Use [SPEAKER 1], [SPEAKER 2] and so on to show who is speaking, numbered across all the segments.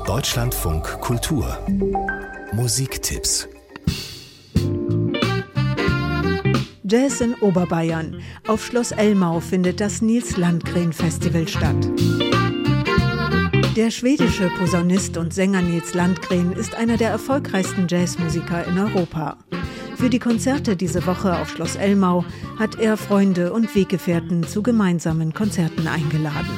[SPEAKER 1] Deutschlandfunk Kultur Musiktipps.
[SPEAKER 2] Jazz in Oberbayern. Auf Schloss Elmau findet das Nils Landgren Festival statt. Der schwedische Posaunist und Sänger Nils Landgren ist einer der erfolgreichsten Jazzmusiker in Europa. Für die Konzerte diese Woche auf Schloss Elmau hat er Freunde und Weggefährten zu gemeinsamen Konzerten eingeladen.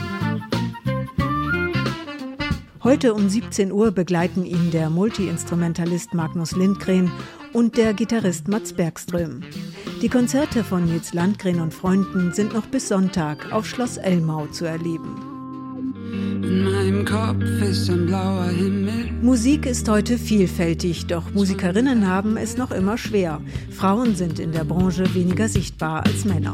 [SPEAKER 2] Heute um 17 Uhr begleiten ihn der Multi-Instrumentalist Magnus Lindgren und der Gitarrist Mats Bergström. Die Konzerte von Nils Landgren und Freunden sind noch bis Sonntag auf Schloss Elmau zu erleben.
[SPEAKER 3] In meinem Kopf ist ein blauer Himmel.
[SPEAKER 2] Musik ist heute vielfältig, doch Musikerinnen haben es noch immer schwer. Frauen sind in der Branche weniger sichtbar als Männer.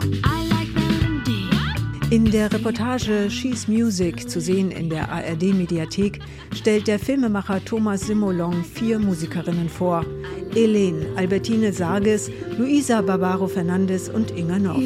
[SPEAKER 2] In der Reportage She's Music, zu sehen in der ARD-Mediathek, stellt der Filmemacher Thomas Simolong 4 Musikerinnen vor. Helene, Albertine Sarges, Luisa Barbaro Fernandes und Inga Noff.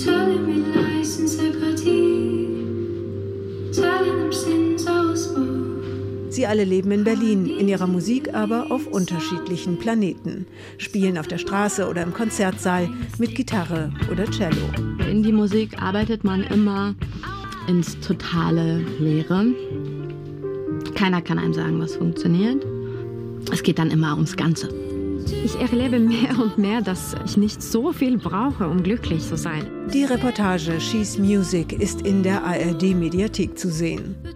[SPEAKER 2] Sie alle leben in Berlin, in ihrer Musik aber auf unterschiedlichen Planeten. Spielen auf der Straße oder im Konzertsaal mit Gitarre oder Cello.
[SPEAKER 4] In die Musik arbeitet man immer ins totale Leere. Keiner kann einem sagen, was funktioniert. Es geht dann immer ums Ganze.
[SPEAKER 5] Ich erlebe mehr und mehr, dass ich nicht so viel brauche, um glücklich zu sein.
[SPEAKER 2] Die Reportage She's Music ist in der ARD-Mediathek zu sehen.